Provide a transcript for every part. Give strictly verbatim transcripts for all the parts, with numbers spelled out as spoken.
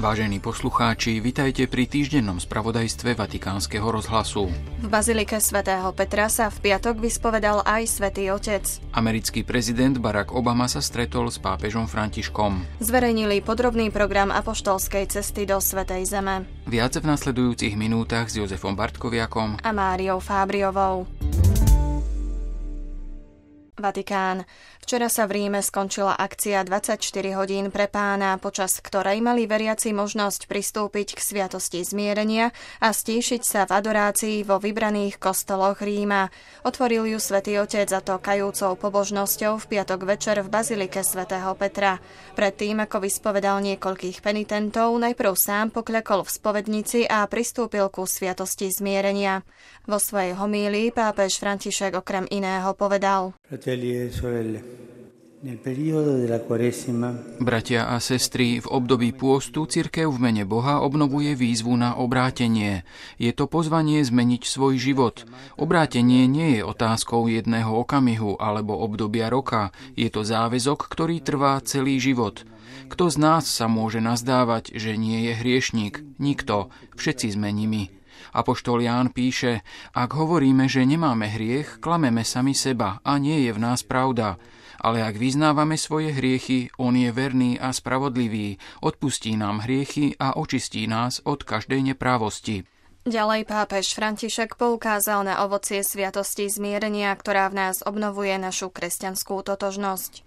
Vážení poslucháči, vitajte pri týždennom spravodajstve Vatikánskeho rozhlasu. V bazilike svätého Petra sa v piatok vyspovedal aj Svätý Otec. Americký prezident Barack Obama sa stretol s pápežom Františkom. Zverejnili podrobný program apoštolskej cesty do Svätej Zeme. Viac v nasledujúcich minútach s Jozefom Bartkoviakom a Máriou Fábriovou. Vatikán. Včera sa v Ríme skončila akcia dvadsaťštyri hodín pre Pána, počas ktorej mali veriaci možnosť pristúpiť k sviatosti zmierenia a stíšiť sa v adorácii vo vybraných kostoloch Ríma. Otvoril ju Svätý Otec, a to kajúcou pobožnosťou v piatok večer v bazilike svätého Petra. Predtým, ako vyspovedal niekoľkých penitentov, najprv sám pokľakol v spovednici a pristúpil ku sviatosti zmierenia. Vo svojej homílii pápež František okrem iného povedal: Bratia a sestry, v období pôstu cirkev v mene Boha obnovuje výzvu na obrátenie. Je to pozvanie zmeniť svoj život. Obrátenie nie je otázkou jedného okamihu alebo obdobia roka. Je to záväzok, ktorý trvá celý život. Kto z nás sa môže nazdávať, že nie je hriešnik? Nikto. Všetci sme nimi. Apoštol Ján píše: ak hovoríme, že nemáme hriech, klameme sami seba a nie je v nás pravda. Ale ak vyznávame svoje hriechy, on je verný a spravodlivý, odpustí nám hriechy a očistí nás od každej neprávosti. Ďalej pápež František poukázal na ovocie sviatosti zmierenia, ktorá v nás obnovuje našu kresťanskú totožnosť.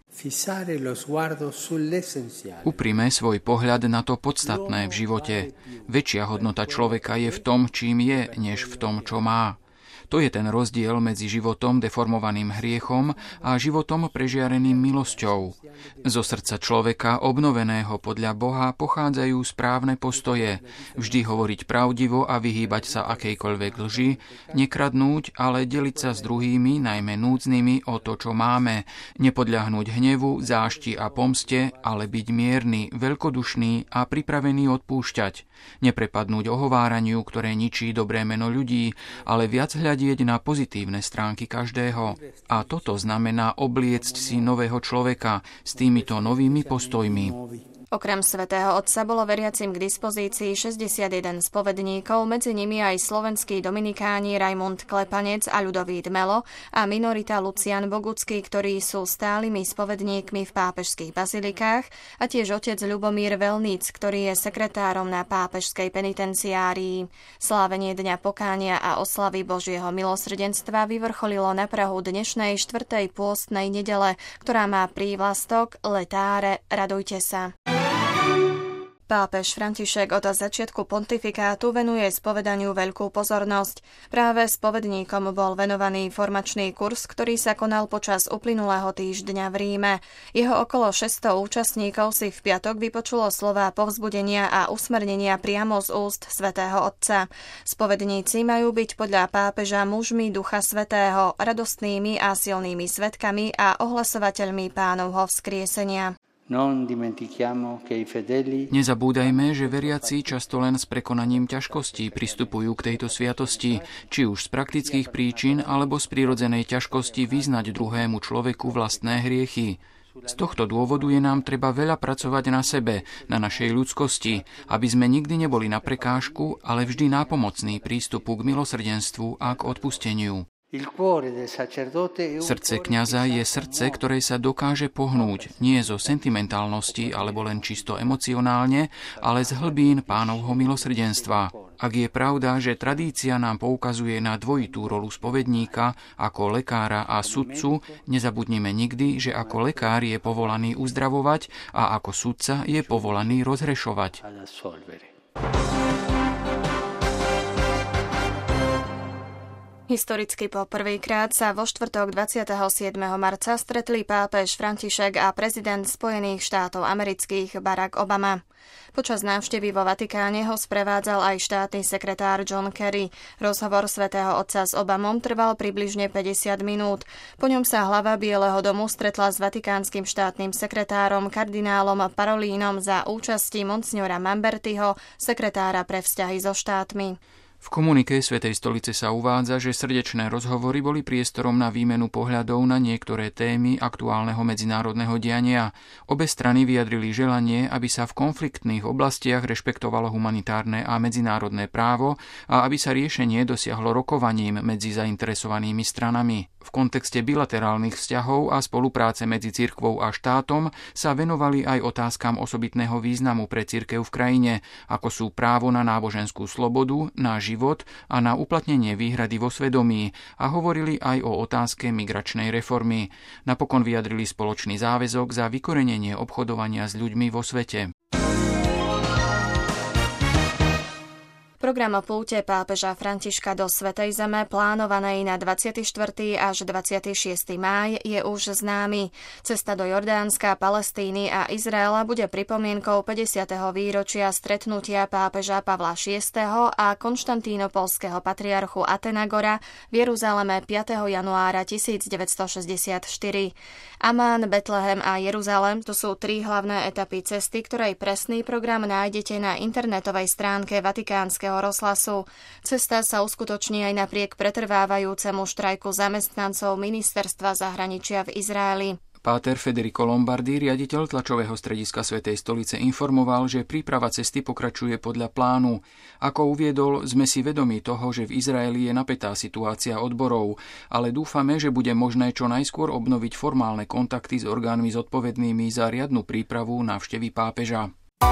Uprime svoj pohľad na to podstatné v živote. Väčšia hodnota človeka je v tom, čím je, než v tom, čo má. To je ten rozdiel medzi životom deformovaným hriechom a životom prežiareným milosťou. Zo srdca človeka, obnoveného podľa Boha, pochádzajú správne postoje. Vždy hovoriť pravdivo a vyhýbať sa akejkoľvek lži, nekradnúť, ale deliť sa s druhými, najmä núdznymi, o to, čo máme. Nepodľahnúť hnevu, zášti a pomste, ale byť mierny, veľkodušný a pripravený odpúšťať. Neprepadnúť ohováraniu, ktoré ničí dobré meno ľudí, ale viac hľadieť na pozitívne stránky každého. A toto znamená obliecť si nového človeka s týmito novými postojmi. Okrem svätého Otca bolo veriacim k dispozícii šesťdesiatjeden spovedníkov, medzi nimi aj slovenskí dominikáni Rajmund Klepanec a Ľudovít Melo a minorita Lucian Bogucký, ktorí sú stálymi spovedníkmi v pápežských bazilikách, a tiež otec Ľubomír Velníc, ktorý je sekretárom na pápežskej penitenciárii. Slávenie Dňa pokánia a oslavy Božieho milosrdenstva vyvrcholilo na prahu dnešnej štvrtej pôstnej nedele, ktorá má prívlastok Letáre, radujte sa. Pápež František od začiatku pontifikátu venuje spovedaniu veľkú pozornosť. Práve spovedníkom bol venovaný formačný kurz, ktorý sa konal počas uplynulého týždňa v Ríme. Jeho okolo šesťsto účastníkov si v piatok vypočulo slová povzbudenia a usmernenia priamo z úst svätého Otca. Spovedníci majú byť podľa pápeža mužmi Ducha Svätého, radostnými a silnými svedkami a ohlasovateľmi Pánovho vzkriesenia. Nezabúdajme, že veriaci často len s prekonaním ťažkostí pristupujú k tejto sviatosti, či už z praktických príčin, alebo z prírodzenej ťažkosti vyznať druhému človeku vlastné hriechy. Z tohto dôvodu je nám treba veľa pracovať na sebe, na našej ľudskosti, aby sme nikdy neboli na prekážku, ale vždy nápomocní prístupu k milosrdenstvu a k odpusteniu. Srdce kňaza je srdce, ktoré sa dokáže pohnúť, nie zo sentimentálnosti alebo len čisto emocionálne, ale z hlbín Pánovho milosrdenstva. Ak je pravda, že tradícia nám poukazuje na dvojitú rolu spovedníka ako lekára a sudcu, nezabudnime nikdy, že ako lekár je povolaný uzdravovať a ako sudca je povolaný rozhrešovať. Historicky po prvýkrát sa vo štvrtok dvadsiateho siedmeho marca stretli pápež František a prezident Spojených štátov amerických Barack Obama. Počas návštevy vo Vatikáne ho sprevádzal aj štátny sekretár John Kerry. Rozhovor svätého Otca s Obamom trval približne päťdesiat minút. Po ňom sa hlava Bieleho domu stretla s vatikánskym štátnym sekretárom kardinálom Parolínom za účasti monsignora Mambertiho, sekretára pre vzťahy so štátmi. V komunike Svätej stolice sa uvádza, že srdečné rozhovory boli priestorom na výmenu pohľadov na niektoré témy aktuálneho medzinárodného diania. Obe strany vyjadrili želanie, aby sa v konfliktných oblastiach rešpektovalo humanitárne a medzinárodné právo a aby sa riešenie dosiahlo rokovaním medzi zainteresovanými stranami. V kontexte bilaterálnych vzťahov a spolupráce medzi cirkvou a štátom sa venovali aj otázkam osobitného významu pre cirkev v krajine, ako sú právo na náboženskú slobodu, na život a na uplatnenie výhrady vo svedomí a hovorili aj o otázke migračnej reformy. Napokon vyjadrili spoločný záväzok za vykorenenie obchodovania s ľuďmi vo svete. Program púte pápeža Františka do Svätej Zeme, plánovanej na dvadsiateho štvrtého až dvadsiateho šiesteho máj, je už známy. Cesta do Jordánska, Palestíny a Izraela bude pripomienkou pädesiateho výročia stretnutia pápeža Pavla šiesteho a konštantínopolského patriarchu Atenagora v Jeruzaleme piateho januára tisícdeväťstošesťdesiatštyri. Amán, Betlehem a Jeruzalem, to sú tri hlavné etapy cesty, ktorej presný program nájdete na internetovej stránke Vatikánskeho rozhlasu. Cesta sa uskutoční aj napriek pretrvávajúcemu štrajku zamestnancov ministerstva zahraničia v Izraeli. Páter Federico Lombardi, riaditeľ tlačového strediska Svätej stolice, informoval, že príprava cesty pokračuje podľa plánu. Ako uviedol, sme si vedomí toho, že v Izraeli je napätá situácia odborov, ale dúfame, že bude možné čo najskôr obnoviť formálne kontakty s orgánmi zodpovednými za riadnu prípravu návštevy pápeža.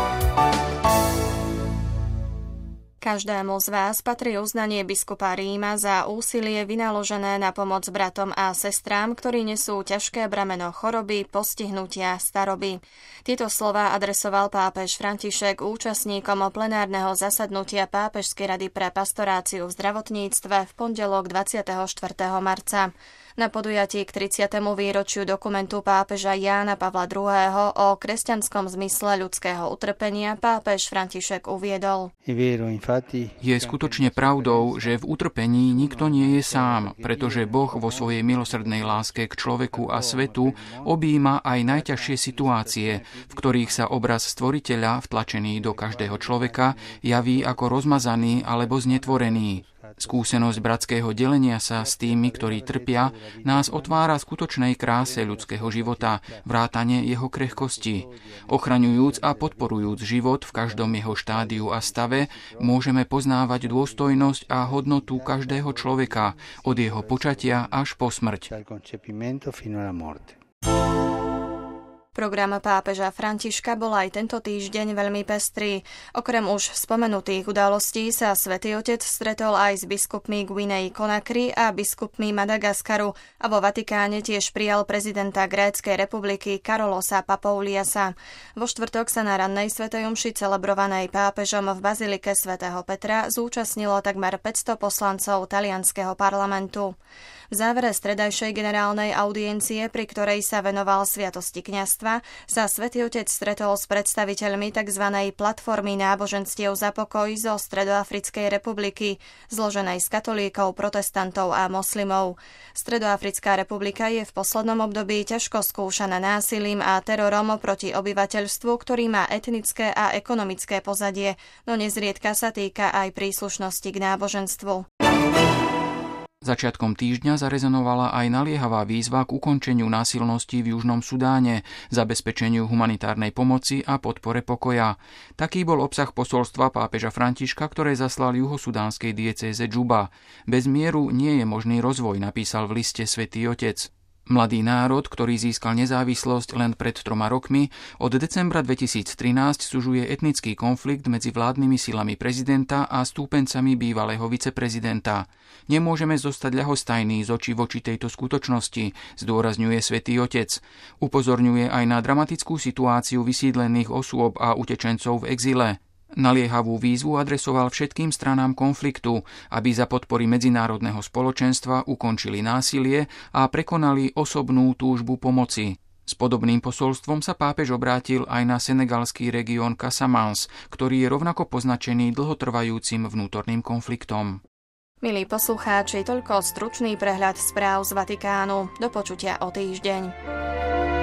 Každému z vás patrí uznanie biskupa Ríma za úsilie vynaložené na pomoc bratom a sestrám, ktorí nesú ťažké brameno choroby, postihnutia, staroby. Tieto slová adresoval pápež František účastníkom plenárneho zasadnutia Pápežskej rady pre pastoráciu v zdravotníctve v pondelok dvadsiateho štvrtého marca. Na podujatí k tridsiatemu výročiu dokumentu pápeža Jána Pavla druhého. o kresťanskom zmysle ľudského utrpenia pápež František uviedol: Je skutočne pravdou, že v utrpení nikto nie je sám, pretože Boh vo svojej milosrdnej láske k človeku a svetu objíma aj najťažšie situácie, v ktorých sa obraz Stvoriteľa, vtlačený do každého človeka, javí ako rozmazaný alebo znetvorený. Skúsenosť bratského delenia sa s tými, ktorí trpia, nás otvára skutočnej kráse ľudského života, vrátane jeho krehkosti. Ochraňujúc a podporujúc život v každom jeho štádiu a stave, môžeme poznávať dôstojnosť a hodnotu každého človeka, od jeho počatia až po smrť. Program pápeža Františka bol aj tento týždeň veľmi pestrý. Okrem už spomenutých udalostí sa Svätý Otec stretol aj s biskupmi Guinei Conakry a biskupmi Madagaskaru a vo Vatikáne tiež prijal prezidenta Gréckej republiky Karolosa Papouliasa. Vo štvrtok sa na rannej svätej omši celebrovanej pápežom v bazilike svätého Petra zúčastnilo takmer päťsto poslancov talianskeho parlamentu. V závere stredajšej generálnej audiencie, pri ktorej sa venoval sviatosti kňazstva, sa Svätý Otec stretol s predstaviteľmi tzv. Platformy náboženstiev za pokoj zo Stredoafrickej republiky, zloženej z katolíkov, protestantov a moslimov. Stredoafrická republika je v poslednom období ťažko skúšaná násilím a terorom proti obyvateľstvu, ktorý má etnické a ekonomické pozadie, no nezriedka sa týka aj príslušnosti k náboženstvu. Začiatkom týždňa zarezonovala aj naliehavá výzva k ukončeniu násilnosti v Južnom Sudáne, zabezpečeniu humanitárnej pomoci a podpore pokoja. Taký bol obsah posolstva pápeža Františka, ktoré zaslal juhosudánskej diecéze Džuba. Bez mieru nie je možný rozvoj, napísal v liste Svätý Otec. Mladý národ, ktorý získal nezávislosť len pred troma rokmi, od decembra dvetisíctrinásť sužuje etnický konflikt medzi vládnymi silami prezidenta a stúpencami bývalého viceprezidenta. Nemôžeme zostať ľahostajní z očí voči tejto skutočnosti, zdôrazňuje Svätý Otec. Upozorňuje aj na dramatickú situáciu vysídlených osôb a utečencov v exile. Naliehavú výzvu adresoval všetkým stranám konfliktu, aby za podpory medzinárodného spoločenstva ukončili násilie a prekonali osobnú túžbu pomoci. S podobným posolstvom sa pápež obrátil aj na senegalský región Casamance, ktorý je rovnako poznačený dlhotrvajúcim vnútorným konfliktom. Milí poslucháči, toľko stručný prehľad správ z Vatikánu. Do počutia o týždeň.